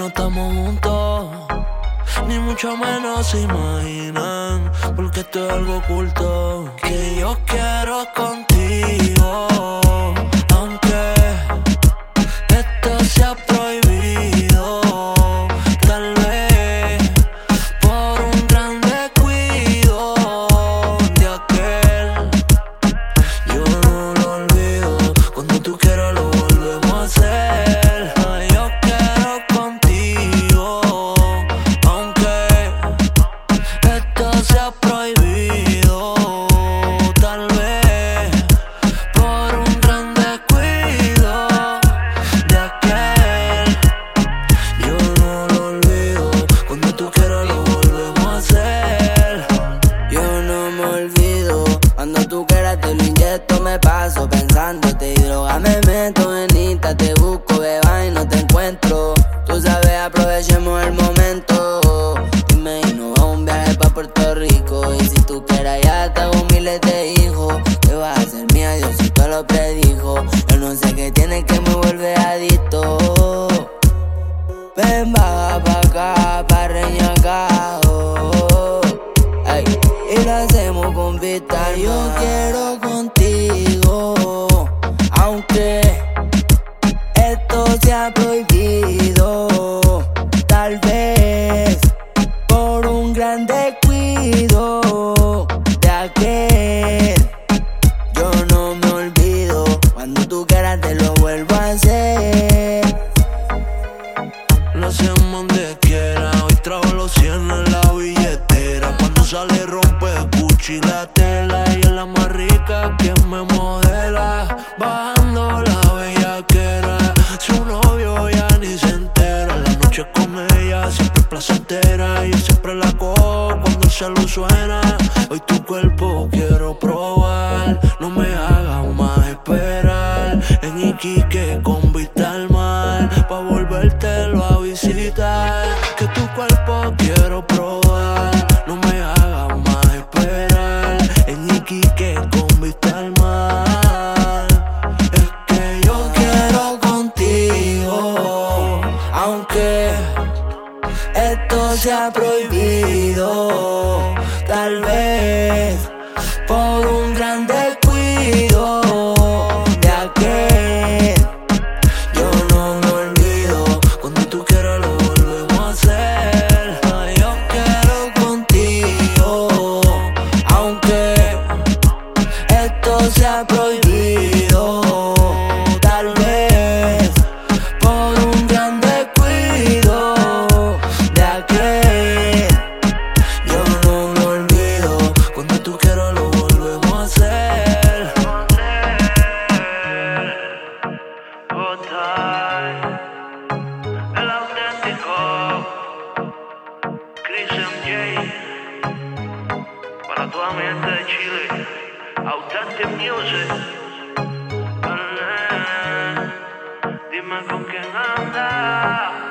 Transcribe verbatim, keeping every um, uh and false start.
no estamos juntos, ni mucho menos se imaginan, porque esto es algo oculto que yo quiero contigo, aunque esto sea prohibido. Tal vez por un gran descuido de aquel, yo no lo olvido. Cuando tú quieras lo volvemos a hacer. Ay, yo quiero contigo, aunque esto sea prohibido. Tal vez por un gran descuido de aquel, yo no lo olvido. Cuando tú quieras lo volvemos a hacer. Yo no me olvido, cuando tú quieras te lo inyecto, me paso pensándote y droga me meto en Insta, te busco, beba y no te encuentro. Tú sabes, aprovechemos el momento. Dime y nos vamos a un viaje pa' Puerto Rico, y si tú quieras ya te hago miles de hijos. Que vas a ser mía, Diosito lo predijo. Yo no sé qué tiene que me vuelve adicto. Ven, baja pa' acá, pa' reñacar, oh, ay, y lo hacemos con vista. Yo quiero contigo, aunque esto sea prohibido. Tal vez por un gran descuido de aquel, yo no me olvido. Cuando tú quieras te lo vuelvo a hacer. Lo hacemos donde quiera, hoy trajo los cien en la billetera. Cuando sale rompe Gucci la tela, y es la más rica que me modela. Bajando la bellaquera, su novio ya ni se entera. La noche con ella siempre es placentera, y yo siempre la cojo cuando el celu suena. Hoy tu cuerpo quiero probar, no me hagas más esperar. En Iquique con vista al mar, pa' volvértelo a visitar. Que tu cuerpo quiero probar, no me hagas más esperar. En Iquique con vista al mar. Es que yo quiero contigo, aunque esto sea prohibido. Tal vez por un gran descuido de aquel, yo no me olvido. Cuando tú quieras lo volvemos a hacer. Ay, yo quiero contigo, aunque esto sea prohibido. Tal vez por un gran descuido de aquel, yo no me olvido. Cuando tú quieras lo volvemos a hacer. El auténtico Chris M J, para toda mi gente de Chile, Authentic Music. Dime con quién andas.